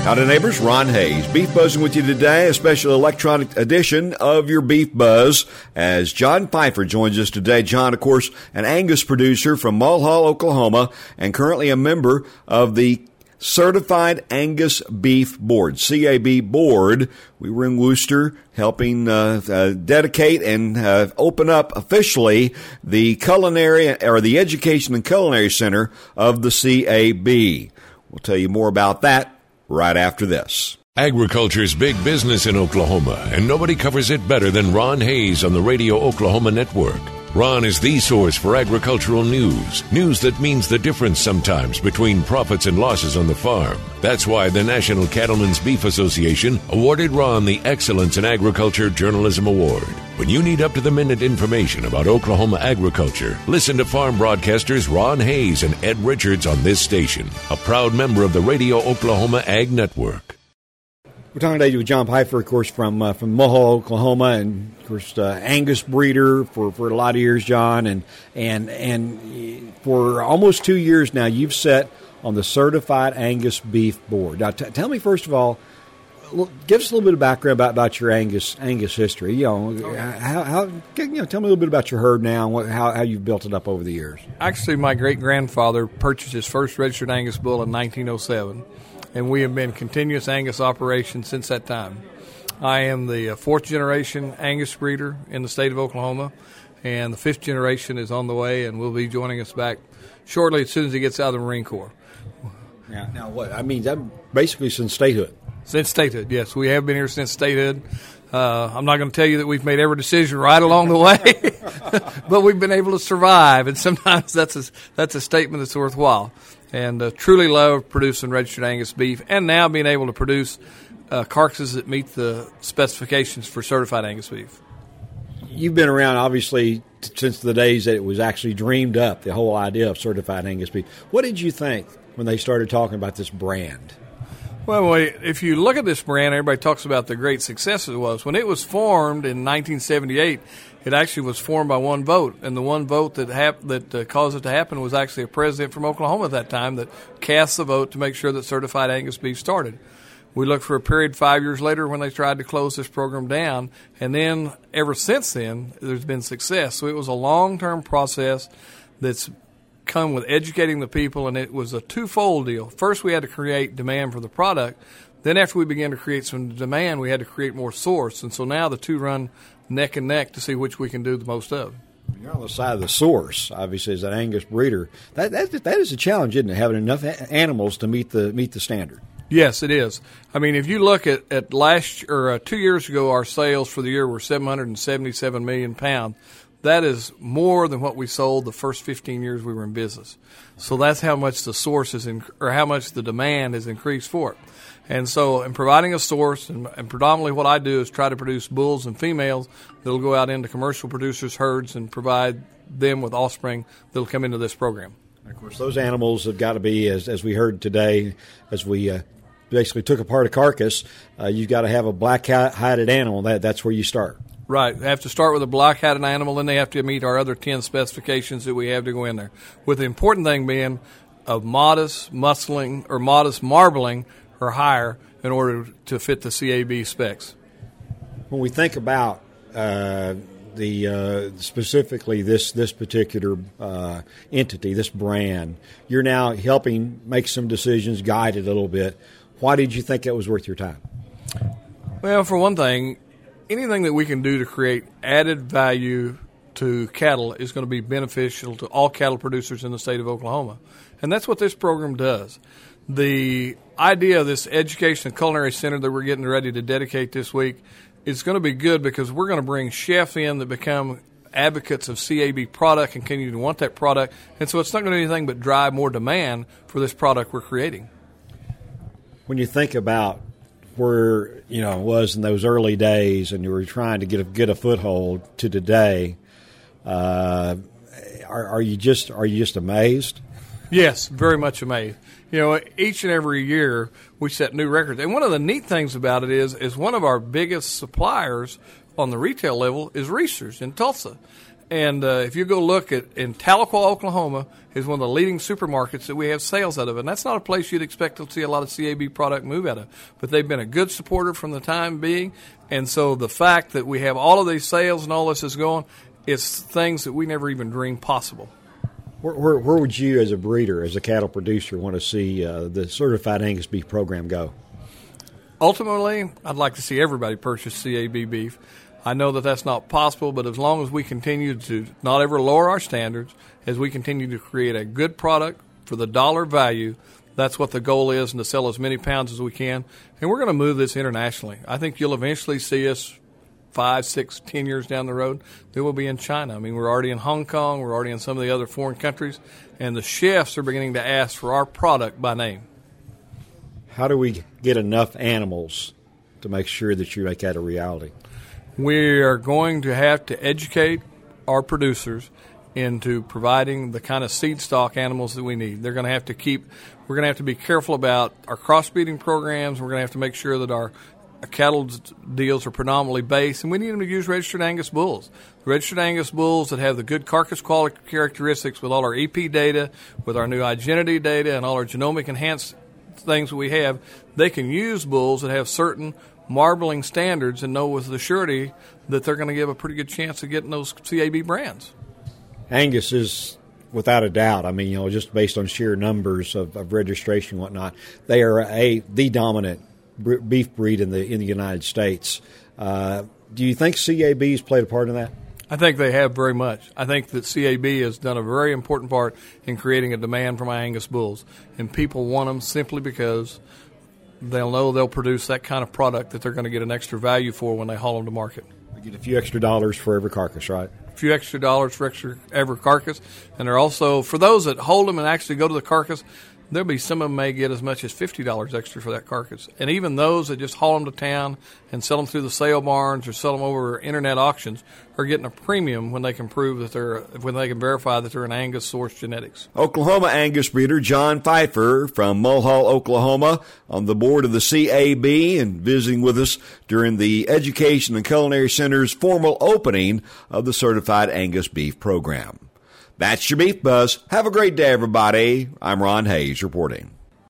Howdy neighbors, Ron Hayes. Beef Buzzing with you today, a special electronic edition of your Beef Buzz as John Pfeiffer joins us today. John, of course, an Angus producer from Mulhall, Oklahoma, and currently a member of the Certified Angus Beef Board, CAB Board. We were in Worcester helping dedicate and open up officially the culinary or the Education and Culinary Center of the CAB. We'll tell you more about that right after this. Agriculture's big business in Oklahoma, and nobody covers it better than Ron Hayes on the Radio Oklahoma Network. Ron is the source for agricultural news that means the difference sometimes between profits and losses on the farm. That's why the National Cattlemen's Beef Association awarded Ron the Excellence in Agriculture Journalism Award. When you need up-to-the-minute information about Oklahoma agriculture, listen to farm broadcasters Ron Hayes and Ed Richards on this station, a proud member of the Radio Oklahoma Ag Network. We're talking today with John Pfeiffer, of course, from Mulhall, Oklahoma, and of course Angus breeder for a lot of years, John, and for almost 2 years now, you've sat on the Certified Angus Beef Board. Now, tell me first of all, give us a little bit of background about your Angus history. Tell me a little bit about your herd now and how you've built it up over the years. Actually, my great grandfather purchased his first registered Angus bull in 1907. And we have been continuous Angus operations since that time. I am the fourth generation Angus breeder in the state of Oklahoma, and the fifth generation is on the way and will be joining us back shortly as soon as he gets out of the Marine Corps. Yeah. Now what? I mean, that basically since statehood. Since statehood, yes. We have been here since statehood. I'm not going to tell you that we've made every decision right along the way, but we've been able to survive, and sometimes that's a statement that's worthwhile. And truly love producing registered Angus beef and now being able to produce carcasses that meet the specifications for certified Angus beef. You've been around, obviously, since the days that it was actually dreamed up, the whole idea of certified Angus beef. What did you think when they started talking about this brand? Well, if you look at this brand, everybody talks about the great success it was. When it was formed in 1978, it actually was formed by one vote, and the one vote that caused it to happen was actually a president from Oklahoma at that time that cast the vote to make sure that certified Angus beef started. We looked for a period 5 years later when they tried to close this program down, and then ever since then, there's been success. So it was a long-term process that's come with educating the people, and it was a twofold deal. First, we had to create demand for the product. Then after we began to create some demand, we had to create more source. And so now the two run neck and neck to see which we can do the most of. You're on the side of the source, obviously, as an Angus breeder. That is a challenge, isn't it, having enough animals to meet the standard? Yes, it is. I mean, if you look at 2 years ago, our sales for the year were 777 million pounds. That is more than what we sold the first 15 years we were in business. So that's how much the source is or how much the demand has increased for it. And so in providing a source, and predominantly what I do is try to produce bulls and females that will go out into commercial producers' herds and provide them with offspring that will come into this program. Of course, those animals have got to be, as we heard today, as we basically took apart a carcass, you've got to have a black-hided animal. That's where you start. Right. They have to start with a black-hatted animal, then they have to meet our other 10 specifications that we have to go in there. With the important thing being of modest muscling or modest marbling or higher in order to fit the CAB specs. When we think about specifically this particular entity, this brand, you're now helping make some decisions, guide it a little bit. Why did you think it was worth your time? Well, for one thing, anything that we can do to create added value to cattle is going to be beneficial to all cattle producers in the state of Oklahoma. And that's what this program does. The idea of this Education and Culinary Center that we're getting ready to dedicate this week is going to be good because we're going to bring chefs in that become advocates of CAB product and continue to want that product. And so it's not going to do anything but drive more demand for this product we're creating. When you think about where it was in those early days and you were trying to get a foothold to today, are you just amazed? Yes, very much amazed. Each and every year we set new records. And one of the neat things about it is one of our biggest suppliers on the retail level is Reese's in Tulsa. And if you go look in Tahlequah, Oklahoma, is one of the leading supermarkets that we have sales out of. And that's not a place you'd expect to see a lot of CAB product move out of. But they've been a good supporter from the time being. And so the fact that we have all of these sales and all this is going, it's things that we never even dreamed possible. Where would you, as a breeder, as a cattle producer, want to see the Certified Angus Beef program go? Ultimately, I'd like to see everybody purchase CAB beef. I know that that's not possible, but as long as we continue to not ever lower our standards, as we continue to create a good product for the dollar value, that's what the goal is, and to sell as many pounds as we can. And we're going to move this internationally. I think you'll eventually see us 5, 6, 10 years down the road, they will be in China. I mean, we're already in Hong Kong. We're already in some of the other foreign countries. And the chefs are beginning to ask for our product by name. How do we get enough animals to make sure that you make that a reality? We are going to have to educate our producers into providing the kind of seed stock animals that we need. We're going to have to be careful about our crossbreeding programs. We're going to have to make sure that our cattle deals are predominantly based, and we need them to use registered Angus bulls. Registered Angus bulls that have the good carcass quality characteristics with all our EP data, with our new iGenity data, and all our genomic enhanced things that we have, they can use bulls that have certain marbling standards and know with the surety that they're going to give a pretty good chance of getting those CAB brands. Angus is, without a doubt, I mean, just based on sheer numbers of registration and whatnot, they are the dominant beef breed in the United States. Do you think CAB has played a part in that? I think they have very much. I think that CAB has done a very important part in creating a demand for my Angus bulls, and people want them simply because they'll know they'll produce that kind of product that they're going to get an extra value for when they haul them to market. They get a few extra dollars for every carcass, right? A few extra dollars for every carcass, and they're also, for those that hold them and actually go to the carcass, there'll be some of them may get as much as $50 extra for that carcass. And even those that just haul them to town and sell them through the sale barns or sell them over internet auctions are getting a premium when they can prove that when they can verify that they're an Angus source genetics. Oklahoma Angus breeder John Pfeiffer from Mulhall, Oklahoma, on the board of the CAB and visiting with us during the Education and Culinary Center's formal opening of the Certified Angus Beef program. That's your Beef Buzz. Have a great day, everybody. I'm Ron Hayes reporting.